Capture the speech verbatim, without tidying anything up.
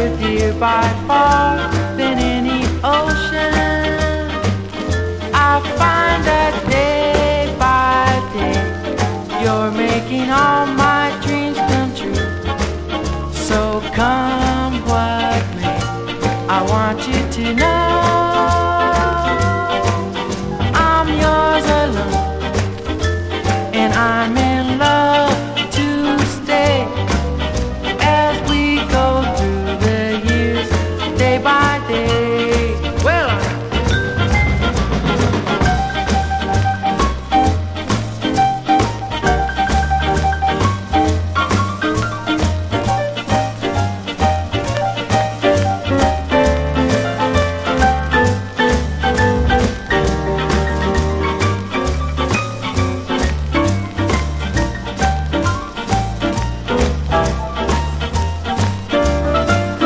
dear by far than any ocean. I find that day by day you're making all my dreams come true. So come what may, I want you to know